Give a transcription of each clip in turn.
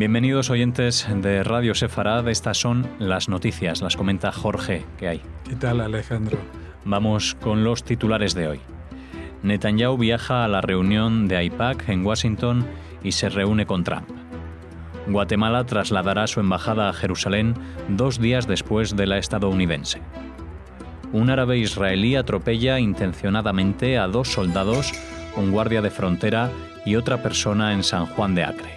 Bienvenidos oyentes de Radio Sefarad, estas son las noticias, las comenta Jorge, ¿qué hay? ¿Qué tal, Alejandro? Vamos con los titulares de hoy. Netanyahu viaja a la reunión de AIPAC en Washington y se reúne con Trump. Guatemala trasladará su embajada a Jerusalén 2 días después de la estadounidense. Un árabe israelí atropella intencionadamente a 2 soldados, un guardia de frontera y otra persona en San Juan de Acre.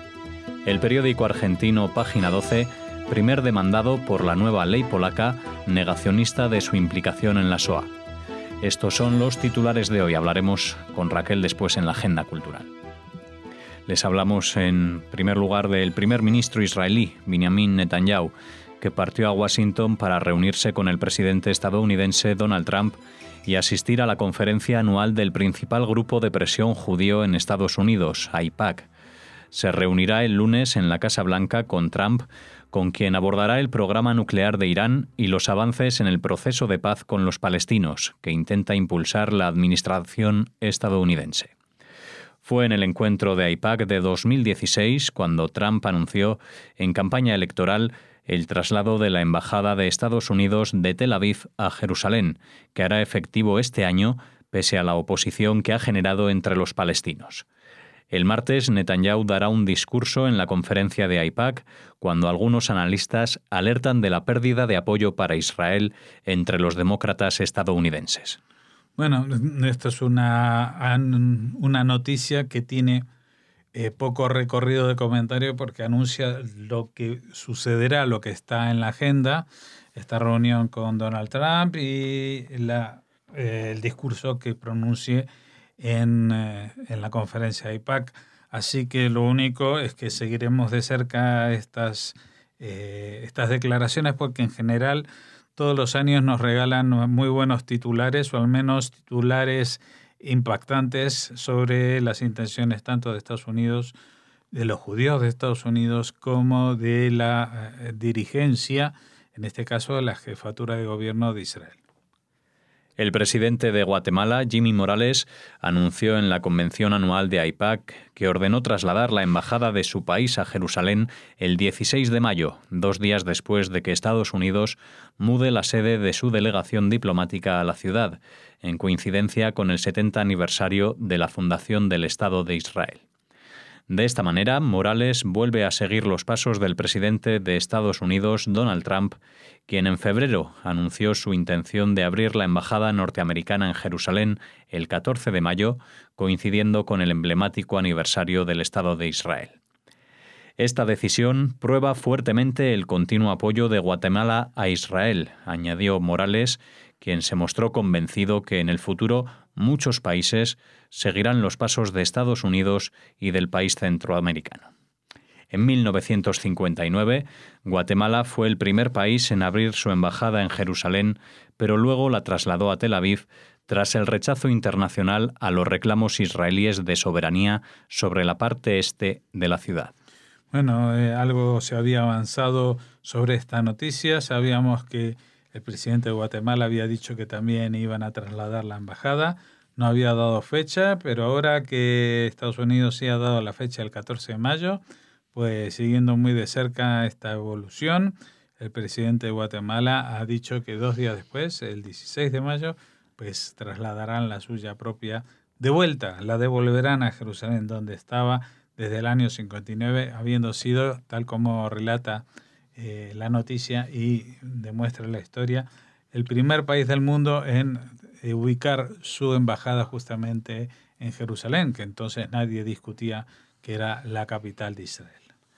El periódico argentino Página 12, primer demandado por la nueva ley polaca, negacionista de su implicación en la Shoah. Estos son los titulares de hoy. Hablaremos con Raquel después en la agenda cultural. Les hablamos en primer lugar del primer ministro israelí, Benjamin Netanyahu, que partió a Washington para reunirse con el presidente estadounidense Donald Trump y asistir a la conferencia anual del principal grupo de presión judío en Estados Unidos, AIPAC. Se reunirá el lunes en la Casa Blanca con Trump, con quien abordará el programa nuclear de Irán y los avances en el proceso de paz con los palestinos, que intenta impulsar la administración estadounidense. Fue en el encuentro de AIPAC de 2016 cuando Trump anunció en campaña electoral el traslado de la Embajada de Estados Unidos de Tel Aviv a Jerusalén, que hará efectivo este año pese a la oposición que ha generado entre los palestinos. El martes, Netanyahu dará un discurso en la conferencia de AIPAC cuando algunos analistas alertan de la pérdida de apoyo para Israel entre los demócratas estadounidenses. Bueno, esto es una noticia que tiene poco recorrido de comentario porque anuncia lo que sucederá, lo que está en la agenda, esta reunión con Donald Trump y el discurso que pronuncie en la conferencia de AIPAC. Así que lo único es que seguiremos de cerca estas declaraciones porque en general todos los años nos regalan muy buenos titulares o al menos titulares impactantes sobre las intenciones tanto de Estados Unidos, de los judíos de Estados Unidos, como de la dirigencia, en este caso de la jefatura de gobierno de Israel. El presidente de Guatemala, Jimmy Morales, anunció en la convención anual de AIPAC que ordenó trasladar la embajada de su país a Jerusalén el 16 de mayo, 2 días después de que Estados Unidos mude la sede de su delegación diplomática a la ciudad, en coincidencia con el 70 aniversario de la fundación del Estado de Israel. De esta manera, Morales vuelve a seguir los pasos del presidente de Estados Unidos, Donald Trump, quien en febrero anunció su intención de abrir la embajada norteamericana en Jerusalén el 14 de mayo, coincidiendo con el emblemático aniversario del Estado de Israel. Esta decisión prueba fuertemente el continuo apoyo de Guatemala a Israel, añadió Morales, quien se mostró convencido que en el futuro muchos países seguirán los pasos de Estados Unidos y del país centroamericano. En 1959, Guatemala fue el primer país en abrir su embajada en Jerusalén, pero luego la trasladó a Tel Aviv tras el rechazo internacional a los reclamos israelíes de soberanía sobre la parte este de la ciudad. Bueno, algo se había avanzado sobre esta noticia. Sabíamos que el presidente de Guatemala había dicho que también iban a trasladar la embajada. No había dado fecha, pero ahora que Estados Unidos sí ha dado la fecha del 14 de mayo, pues siguiendo muy de cerca esta evolución, el presidente de Guatemala ha dicho que 2 días después, el 16 de mayo, pues trasladarán la suya propia de vuelta, la devolverán a Jerusalén, donde estaba desde el año 59, habiendo sido, tal como relata la noticia y demuestra la historia, el primer país del mundo en ubicar su embajada justamente en Jerusalén, que entonces nadie discutía que era la capital de Israel.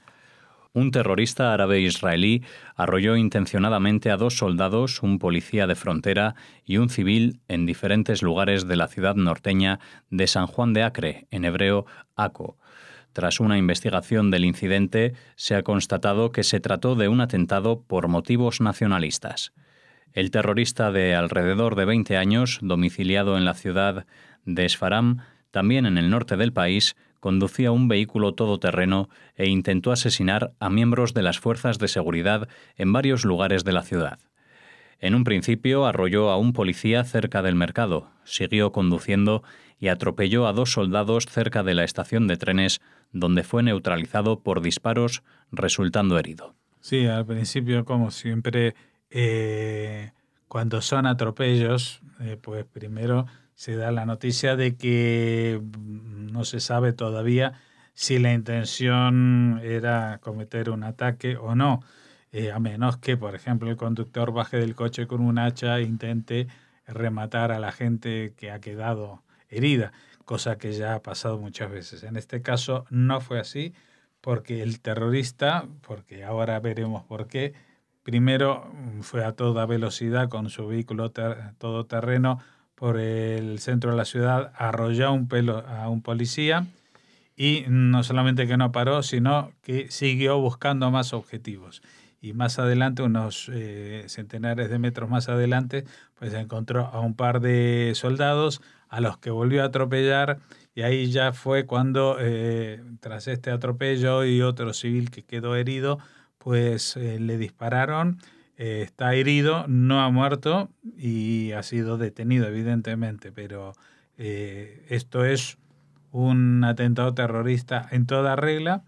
Un terrorista árabe israelí arrolló intencionadamente a 2 soldados, un policía de frontera y un civil en diferentes lugares de la ciudad norteña de San Juan de Acre, en hebreo Aco. Tras una investigación del incidente, se ha constatado que se trató de un atentado por motivos nacionalistas. El terrorista de alrededor de 20 años, domiciliado en la ciudad de Sfaram, también en el norte del país, conducía un vehículo todoterreno e intentó asesinar a miembros de las fuerzas de seguridad en varios lugares de la ciudad. En un principio arrolló a un policía cerca del mercado, siguió conduciendo y atropelló a 2 soldados cerca de la estación de trenes, donde fue neutralizado por disparos, resultando herido. Sí, al principio, como siempre, cuando son atropellos, pues primero se da la noticia de que no se sabe todavía si la intención era cometer un ataque o no, a menos que, por ejemplo, el conductor baje del coche con un hacha e intente rematar a la gente que ha quedado herida, cosa que ya ha pasado muchas veces. En este caso no fue así, porque el terrorista, porque ahora veremos por qué, primero fue a toda velocidad con su vehículo todoterreno por el centro de la ciudad, arrolló a un policía y no solamente que no paró, sino que siguió buscando más objetivos. Y más adelante, unos centenares de metros más adelante, pues encontró a un par de soldados a los que volvió a atropellar, y ahí ya fue cuando, tras este atropello y otro civil que quedó herido, pues le dispararon. Está herido, no ha muerto y ha sido detenido, evidentemente, pero esto es un atentado terrorista en toda regla,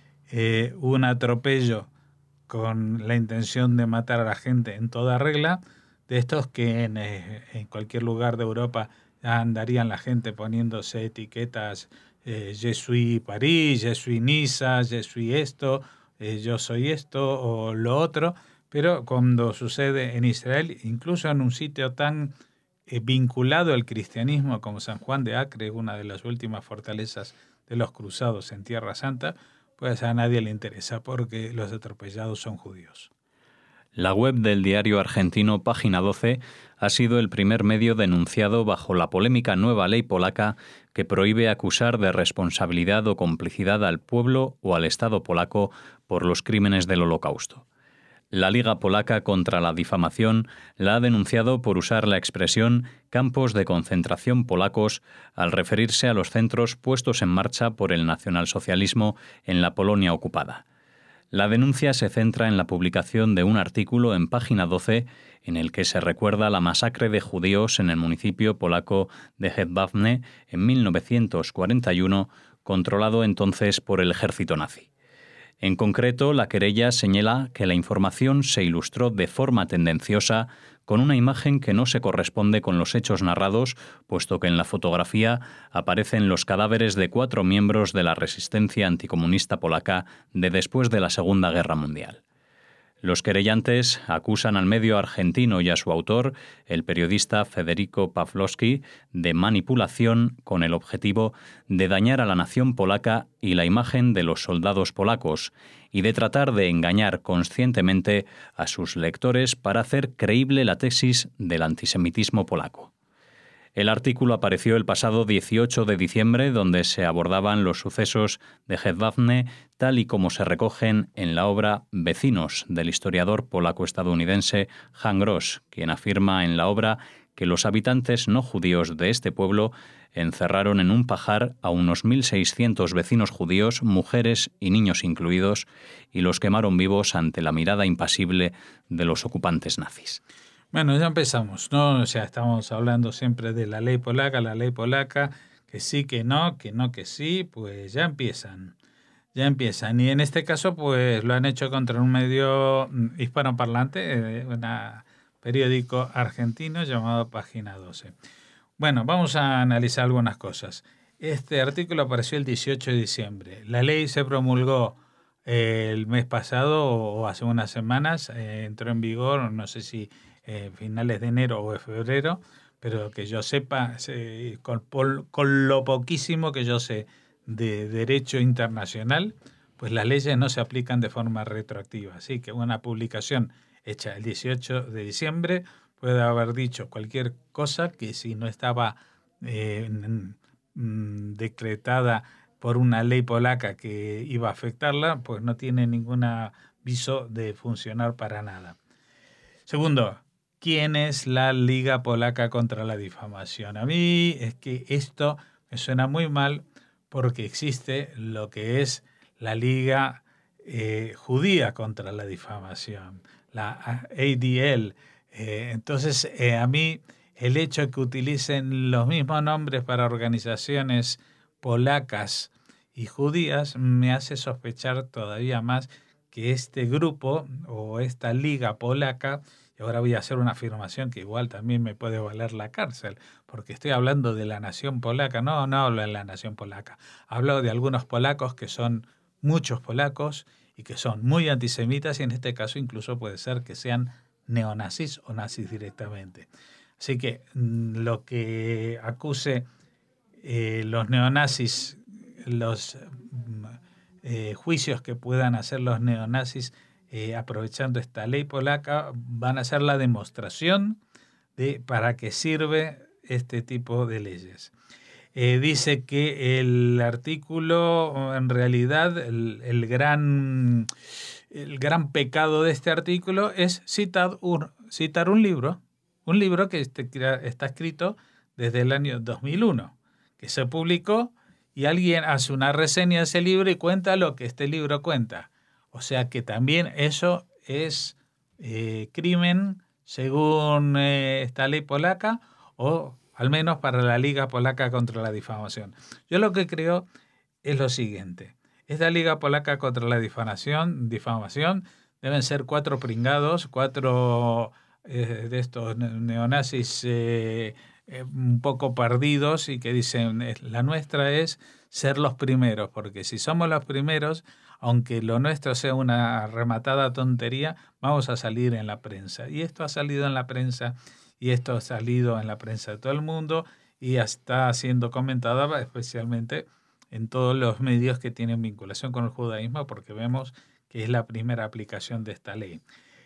un atropello con la intención de matar a la gente en toda regla, de estos que en cualquier lugar de Europa andarían la gente poniéndose etiquetas, je suis París, je suis Niza, je suis esto, yo soy esto o lo otro, pero cuando sucede en Israel, incluso en un sitio tan vinculado al cristianismo como San Juan de Acre, una de las últimas fortalezas de los cruzados en Tierra Santa, pues a nadie le interesa porque los atropellados son judíos. La web del diario argentino Página 12 ha sido el primer medio denunciado bajo la polémica nueva ley polaca que prohíbe acusar de responsabilidad o complicidad al pueblo o al Estado polaco por los crímenes del Holocausto. La Liga Polaca contra la Difamación la ha denunciado por usar la expresión campos de concentración polacos al referirse a los centros puestos en marcha por el nacionalsocialismo en la Polonia ocupada. La denuncia se centra en la publicación de un artículo en Página 12 en el que se recuerda la masacre de judíos en el municipio polaco de Jedwabne en 1941, controlado entonces por el ejército nazi. En concreto, la querella señala que la información se ilustró de forma tendenciosa con una imagen que no se corresponde con los hechos narrados, puesto que en la fotografía aparecen los cadáveres de 4 miembros de la resistencia anticomunista polaca de después de la Segunda Guerra Mundial. Los querellantes acusan al medio argentino y a su autor, el periodista Federico Pawlowski, de manipulación con el objetivo de dañar a la nación polaca y la imagen de los soldados polacos, y de tratar de engañar conscientemente a sus lectores para hacer creíble la tesis del antisemitismo polaco. El artículo apareció el pasado 18 de diciembre, donde se abordaban los sucesos de Jedwabne, tal y como se recogen en la obra Vecinos, del historiador polaco-estadounidense Jan Gross, quien afirma en la obra que los habitantes no judíos de este pueblo encerraron en un pajar a unos 1.600 vecinos judíos, mujeres y niños incluidos, y los quemaron vivos ante la mirada impasible de los ocupantes nazis. Bueno, ya empezamos, ¿no? O sea, estamos hablando siempre de la ley polaca, que sí, que no, que sí, pues ya empiezan. Y en este caso, pues lo han hecho contra un medio hispanoparlante, un periódico argentino llamado Página 12. Bueno, vamos a analizar algunas cosas. Este artículo apareció el 18 de diciembre. La ley se promulgó el mes pasado o hace unas semanas, entró en vigor, no sé si finales de enero o de febrero, pero que yo sepa, con lo poquísimo que yo sé de derecho internacional, pues las leyes no se aplican de forma retroactiva. Así que una publicación hecha el 18 de diciembre puede haber dicho cualquier cosa que si no estaba decretada por una ley polaca que iba a afectarla, pues no tiene ningún aviso de funcionar para nada. Segundo, ¿quién es la Liga Polaca contra la Difamación? A mí es que esto me suena muy mal porque existe lo que es la Liga Judía contra la Difamación, la ADL. Entonces, a mí el hecho de que utilicen los mismos nombres para organizaciones polacas y judías me hace sospechar todavía más que este grupo o esta liga polaca, y ahora voy a hacer una afirmación que igual también me puede valer la cárcel, porque estoy hablando de la nación polaca, no hablo de la nación polaca, hablo de algunos polacos que son muchos polacos y que son muy antisemitas, y en este caso incluso puede ser que sean neonazis o nazis directamente. Así que lo que acuse los neonazis, los juicios que puedan hacer los neonazis aprovechando esta ley polaca, van a ser la demostración de para qué sirve este tipo de leyes. Dice que el artículo, en realidad, el gran pecado de este artículo es citar un libro que está escrito desde el año 2001, que se publicó y alguien hace una reseña de ese libro y cuenta lo que este libro cuenta. O sea que también eso es crimen según esta ley polaca, o al menos para la Liga Polaca contra la Difamación. Yo lo que creo es lo siguiente. Esta Liga Polaca contra la Difamación deben ser 4 pringados, 4 de estos neonazis un poco perdidos y que dicen, la nuestra es ser los primeros, porque si somos los primeros, aunque lo nuestro sea una rematada tontería, vamos a salir en la prensa. Y esto ha salido en la prensa, y esto ha salido en la prensa de todo el mundo, y está siendo comentada especialmente en todos los medios que tienen vinculación con el judaísmo, porque vemos que es la primera aplicación de esta ley.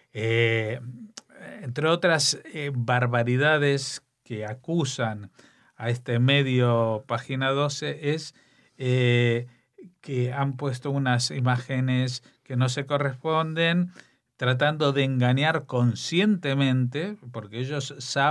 Entre otras barbaridades que acusan a este medio Página 12 es que han puesto unas imágenes que no se corresponden, tratando de engañar conscientemente, porque ellos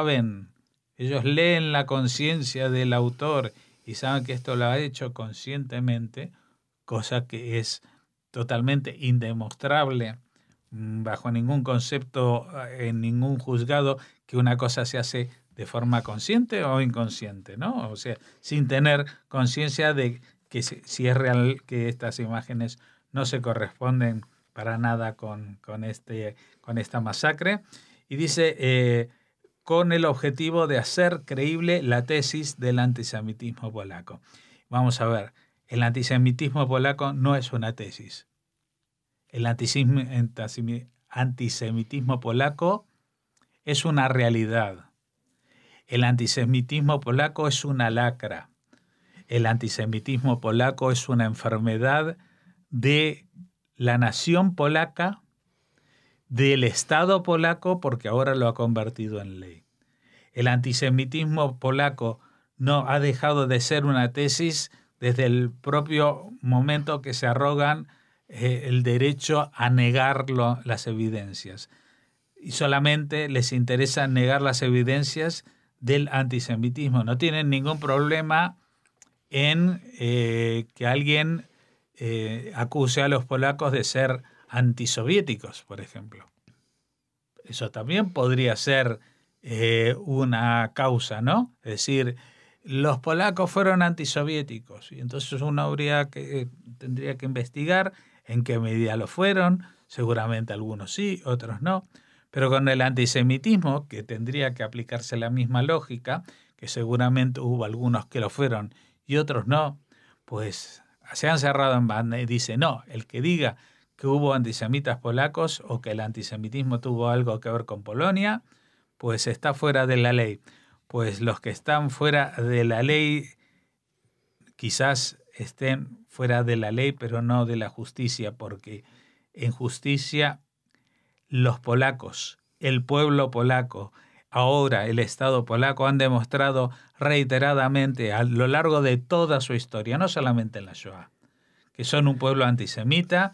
leen la conciencia del autor y saben que esto lo ha hecho conscientemente, cosa que es totalmente indemostrable bajo ningún concepto, en ningún juzgado, que una cosa se hace de forma consciente o inconsciente, ¿no? O sea, sin tener conciencia de que si es real que estas imágenes no se corresponden para nada con esta masacre. Y dice, con el objetivo de hacer creíble la tesis del antisemitismo polaco. Vamos a ver, el antisemitismo polaco no es una tesis. El antisemitismo polaco es una realidad. El antisemitismo polaco es una lacra. El antisemitismo polaco es una enfermedad de la nación polaca, del Estado polaco, porque ahora lo ha convertido en ley. El antisemitismo polaco no ha dejado de ser una tesis desde el propio momento que se arrogan el derecho a negar las evidencias. Y solamente les interesa negar las evidencias del antisemitismo. No tienen ningún problema en que alguien acuse a los polacos de ser antisoviéticos, por ejemplo. Eso también podría ser una causa, ¿no? Es decir, los polacos fueron antisoviéticos y entonces uno tendría que investigar en qué medida lo fueron. Seguramente algunos sí, otros no. Pero con el antisemitismo, que tendría que aplicarse la misma lógica, que seguramente hubo algunos que lo fueron y otros no, pues se han cerrado en banda y dice, no, el que diga que hubo antisemitas polacos o que el antisemitismo tuvo algo que ver con Polonia, pues está fuera de la ley. Pues los que están fuera de la ley quizás estén fuera de la ley, pero no de la justicia, porque en justicia los polacos, el pueblo polaco, ahora el Estado polaco han demostrado reiteradamente a lo largo de toda su historia, no solamente en la Shoah, que son un pueblo antisemita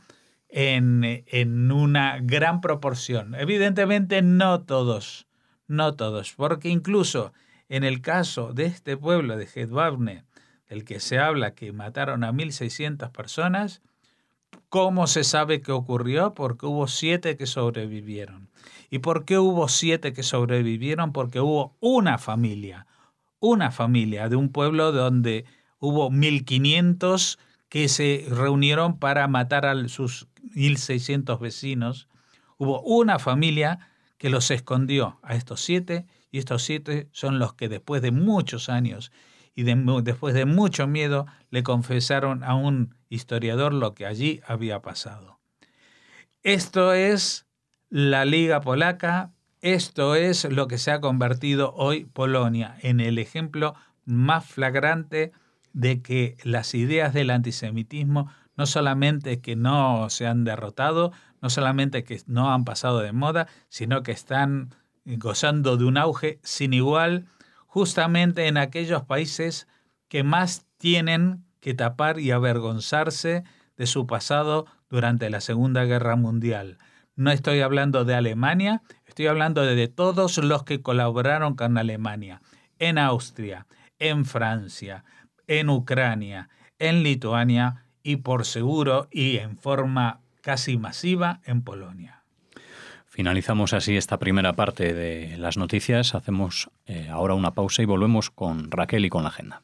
en una gran proporción. Evidentemente no todos, porque incluso en el caso de este pueblo de Jedwabne, del que se habla que mataron a 1.600 personas, ¿Cómo se sabe que ocurrió? Porque hubo 7 que sobrevivieron. ¿Y por qué hubo 7 que sobrevivieron? Porque hubo una familia de un pueblo donde hubo 1500 que se reunieron para matar a sus 1600 vecinos. Hubo una familia que los escondió a estos 7, y estos 7 son los que después de muchos años y después de mucho miedo le confesaron a un historiador lo que allí había pasado. Esto es la Liga Polaca, esto es lo que se ha convertido hoy Polonia en el ejemplo más flagrante de que las ideas del antisemitismo no solamente que no se han derrotado, no solamente que no han pasado de moda, sino que están gozando de un auge sin igual justamente en aquellos países que más tienen que tapar y avergonzarse de su pasado durante la Segunda Guerra Mundial. No estoy hablando de Alemania, estoy hablando de todos los que colaboraron con Alemania, en Austria, en Francia, en Ucrania, en Lituania y por seguro y en forma casi masiva en Polonia. Finalizamos así esta primera parte de las noticias. Hacemos ahora una pausa y volvemos con Raquel y con la agenda.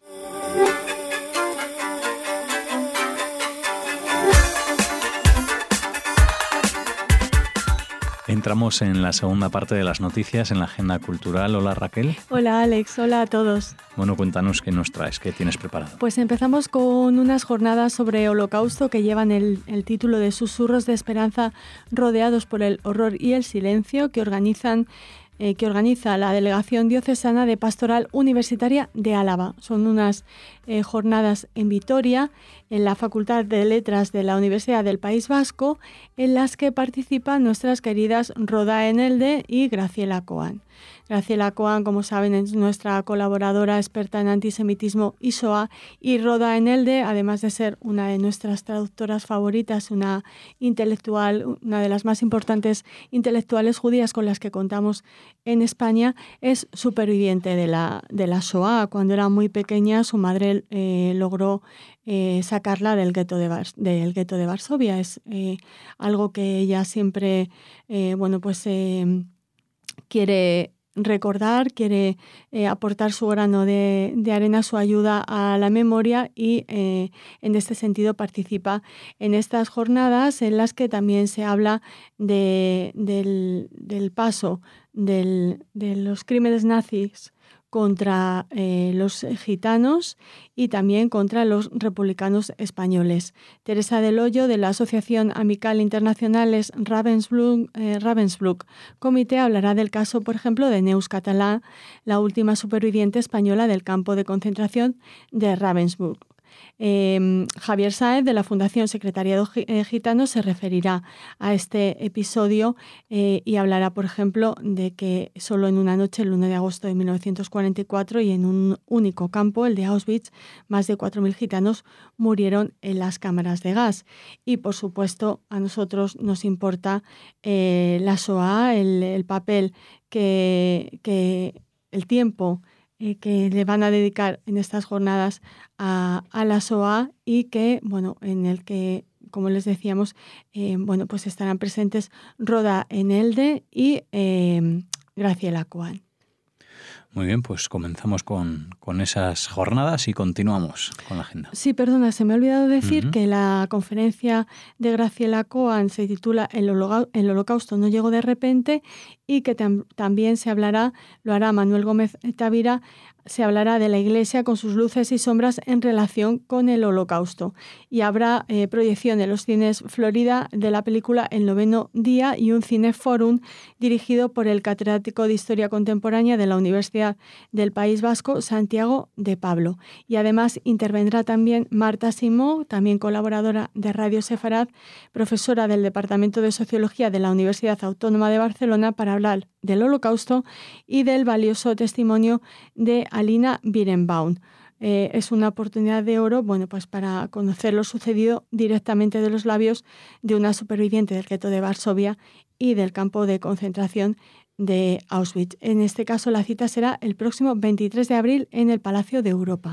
Entramos en la segunda parte de las noticias en la agenda cultural. Hola Raquel. Hola Alex, hola a todos. Bueno, cuéntanos qué nos traes, qué tienes preparado. Pues empezamos con unas jornadas sobre Holocausto que llevan el título de Susurros de Esperanza rodeados por el horror y el silencio, que organiza la Delegación Diocesana de Pastoral Universitaria de Álava. Son unas jornadas en Vitoria, en la Facultad de Letras de la Universidad del País Vasco, en las que participan nuestras queridas Roda Enelde y Graciela Coan. Graciela Coan, como saben, es nuestra colaboradora experta en antisemitismo y Shoah, y Roda Enelde, además de ser una de nuestras traductoras favoritas, una intelectual, una de las más importantes intelectuales judías con las que contamos en España, es superviviente de la Shoah. Cuando era muy pequeña, su madre logró sacarla del gueto de Varsovia. Es algo que ella siempre quiere recordar, quiere aportar su grano de arena, su ayuda a la memoria, y en este sentido participa en estas jornadas en las que también se habla del paso de los crímenes nazis contra los gitanos y también contra los republicanos españoles. Teresa del Hoyo, de la Asociación Amical Internacionales Ravensbrück Comité, hablará del caso, por ejemplo, de Neus Català, la última superviviente española del campo de concentración de Ravensbrück. Javier Sáez, de la Fundación Secretariado Gitano, se referirá a este episodio y hablará, por ejemplo, de que solo en una noche, el 1 de agosto de 1944, y en un único campo, el de Auschwitz, más de 4.000 gitanos murieron en las cámaras de gas. Y, por supuesto, a nosotros nos importa la Shoah, el papel que el tiempo que le van a dedicar en estas jornadas a la Shoah, y que, en el que, como les decíamos, pues estarán presentes Roda Enelde y Graciela Coan. Muy bien, pues comenzamos con esas jornadas y continuamos con la agenda. Sí, perdona, se me ha olvidado decir que la conferencia de Graciela Coan se titula El Holocausto no llegó de repente, y que también se hablará, lo hará Manuel Gómez Tavira, se hablará de la Iglesia con sus luces y sombras en relación con el Holocausto. Y habrá proyección en los cines Florida de la película El Noveno Día, y un cineforum dirigido por el catedrático de Historia Contemporánea de la Universidad del País Vasco, Santiago de Pablo. Y además intervendrá también Marta Simó, también colaboradora de Radio Sefarad, profesora del Departamento de Sociología de la Universidad Autónoma de Barcelona, para hablar del Holocausto y del valioso testimonio de Alina Birenbaum. Es una oportunidad de oro, pues para conocer lo sucedido directamente de los labios de una superviviente del gueto de Varsovia y del campo de concentración de Auschwitz. En este caso, la cita será el próximo 23 de abril en el Palacio de Europa.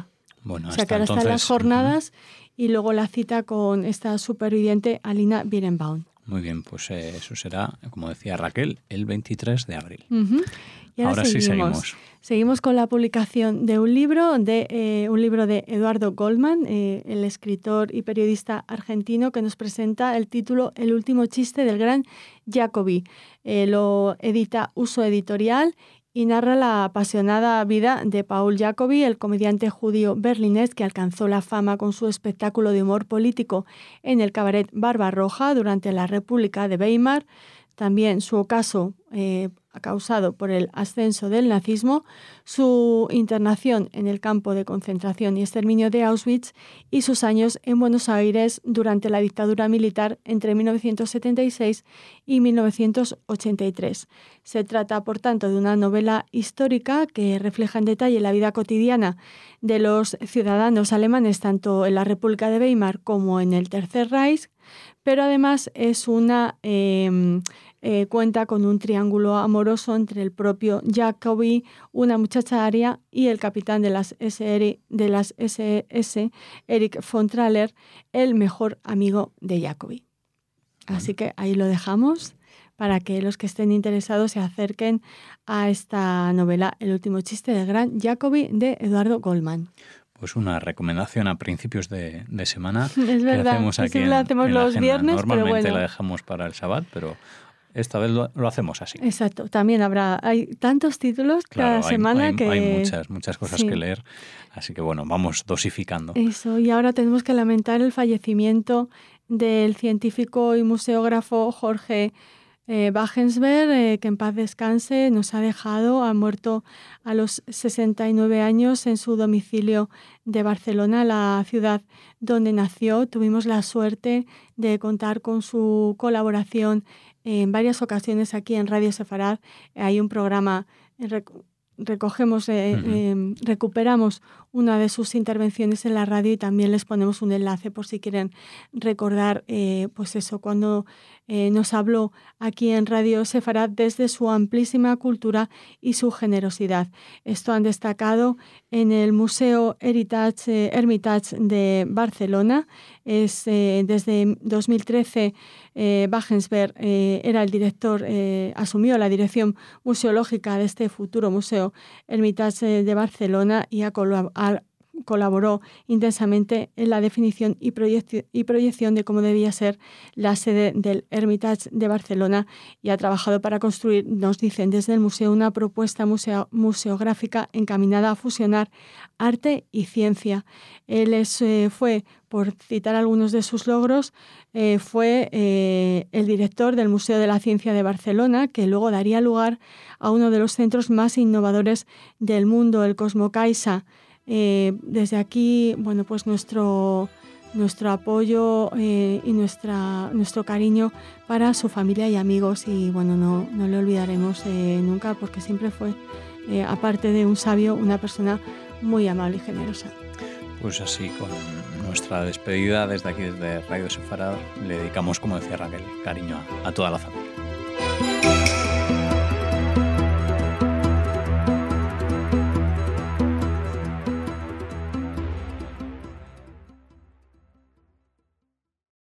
Bueno, o sea, que ahora están las jornadas y luego la cita con esta superviviente Alina Birenbaum. Muy bien, pues eso será, como decía Raquel, el 23 de abril. Y ahora sí seguimos. Seguimos con la publicación de un libro de Eduardo Goldman, el escritor y periodista argentino, que nos presenta el título El último chiste del gran Jacobi. Lo edita Uso Editorial y narra la apasionada vida de Paul Jacobi, el comediante judío berlinés que alcanzó la fama con su espectáculo de humor político en el cabaret Barbarroja durante la República de Weimar. También su ocaso causado por el ascenso del nazismo, su internación en el campo de concentración y exterminio de Auschwitz y sus años en Buenos Aires durante la dictadura militar entre 1976 y 1983. Se trata, por tanto, de una novela histórica que refleja en detalle la vida cotidiana de los ciudadanos alemanes tanto en la República de Weimar como en el Tercer Reich, pero además es una cuenta con un triángulo amoroso entre el propio Jacobi, una muchacha aria y el capitán de las SS, Erich von Thaler, el mejor amigo de Jacobi. Así que ahí lo dejamos para que los que estén interesados se acerquen a esta novela, El último chiste del gran Jacobi, de Eduardo Goldman. Pues una recomendación a principios de semana. Es verdad, que hacemos aquí la hacemos los viernes, normalmente pero bueno. la dejamos para el Shabbat, pero esta vez lo hacemos así. Exacto, también hay tantos títulos cada semana que... Hay muchas cosas que leer, así que bueno, vamos dosificando. Eso, y ahora tenemos que lamentar el fallecimiento del científico y museógrafo Jorge Wagensberg, que en paz descanse, ha muerto a los 69 años en su domicilio de Barcelona, la ciudad donde nació. Tuvimos la suerte de contar con su colaboración en varias ocasiones aquí en Radio Sefarad. Hay un programa, recuperamos una de sus intervenciones en la radio y también les ponemos un enlace por si quieren recordar pues eso, cuando nos habló aquí en Radio Sefarad desde su amplísima cultura y su generosidad. Esto han destacado en el Museo Hermitage de Barcelona. Desde 2013 Wagensberg era el director, asumió la dirección museológica de este futuro Museo Hermitage de Barcelona y colaboró intensamente en la definición y proyección de cómo debía ser la sede del Hermitage de Barcelona y ha trabajado para construir, nos dicen desde el museo, una propuesta museográfica encaminada a fusionar arte y ciencia. Él fue, por citar algunos de sus logros, fue el director del Museo de la Ciencia de Barcelona, que luego daría lugar a uno de los centros más innovadores del mundo, el Cosmocaixa. Desde aquí, bueno, pues nuestro apoyo y nuestro cariño para su familia y amigos, y bueno, no le olvidaremos nunca, porque siempre fue, aparte de un sabio, una persona muy amable y generosa. Pues así, con nuestra despedida desde aquí, desde Radio Sefarad, le dedicamos, como decía Raquel, cariño a toda la familia.